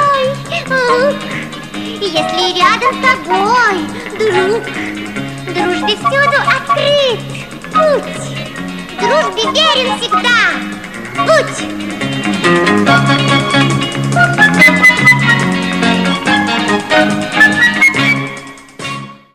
ой. Если рядом с тобой друг, дружбе всюду открыт путь, дружбе верен всегда. Будь!